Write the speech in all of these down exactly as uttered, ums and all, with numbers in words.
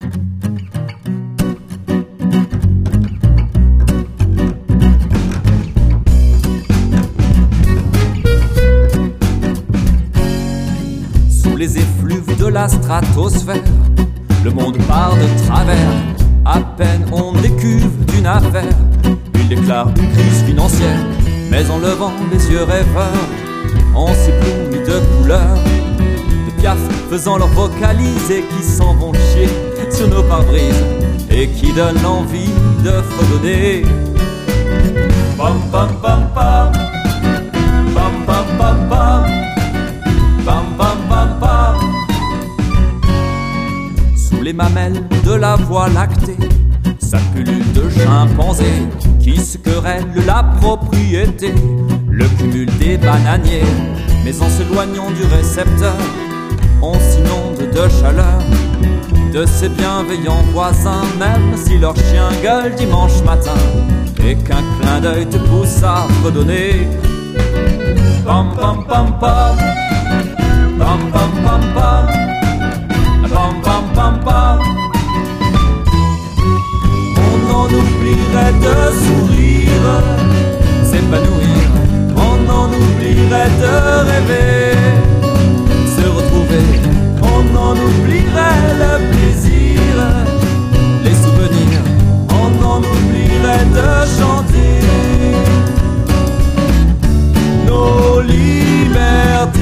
Sous les effluves de la stratosphère, le monde part de travers. À peine on décuve d'une affaire, il déclare une crise financière. Mais en levant les yeux rêveurs, on s'éblouit de couleurs, de Piaf faisant leur vocalise et qui s'en vont chier sur nos pare-brises et qui donnent l'envie de fredonner. Pam pam pam pam, pam pam pam pam, pam pam pam pam. Sous les mamelles de la voie lactée, ça pullule de chimpanzés qui se querellent la propriété, le cumul des bananiers. Mais en s'éloignant du récepteur, on s'inonde de chaleur de ces bienveillants voisins, même si leur chien gueule dimanche matin et qu'un clin d'œil te pousse à redonner. Pam pam pam pam, pam pam pam pam, pam pam pam pam. On en oublierait de sourire, s'épanouir, on en oublierait de rêver, se retrouver, on en oublierait le plaisir, les souvenirs, on en oublierait de chanter nos libertés.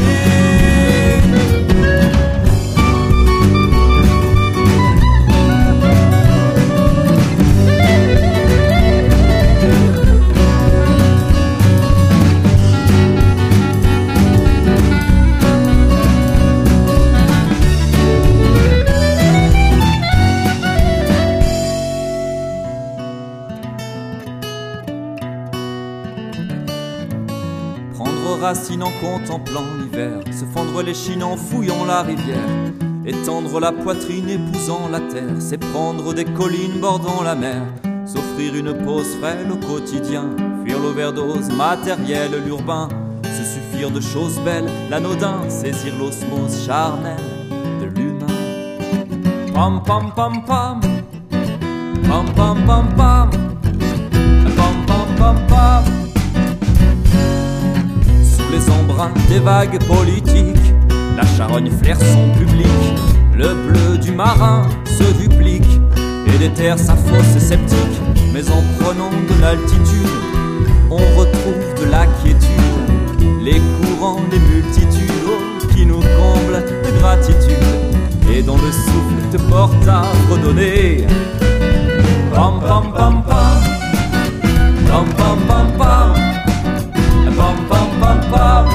Racine en contemplant l'hiver, se fendre les chines en fouillant la rivière, étendre la poitrine épousant la terre, c'est prendre des collines bordant la mer, s'offrir une pause frêle au quotidien, fuir l'overdose matérielle, l'urbain, se suffire de choses belles, l'anodin, saisir l'osmose charnelle de l'humain. Pam pam pam pam, pam pam pam pam, pam pam pam pam. Les embruns des vagues politiques, la charogne flaire son public, le bleu du marin se duplique et des terres s'affossent sceptiques. Mais en prenant de l'altitude, on retrouve de la quiétude, les courants, les multitudes oh, qui nous comblent de gratitude et dont le souffle te porte à redonner. Pam pam pam pam, pam pam pam pam, pam pam pam pam.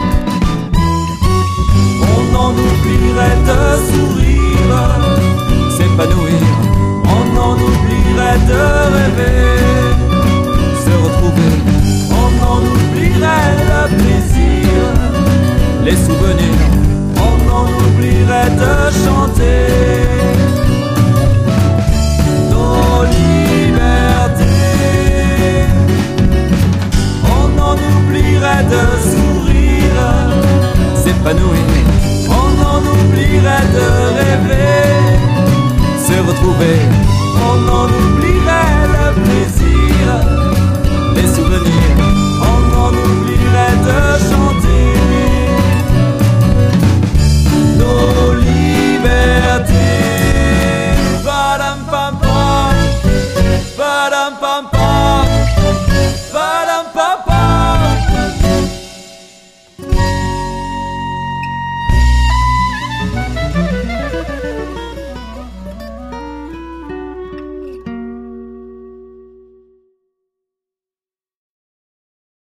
On en oublierait de sourire, s'épanouir, on en oublierait de rêver, se retrouver, on en oublierait le plaisir, les souvenirs, on en oublierait de chanter nos libertés. On oublierait de sourire, s'épanouir, on en oublierait de rêver, se retrouver, on en oublierait le plaisir, les souvenirs, on en oublierait de chanter nos libertés. Badam pam pam, badam pam pam.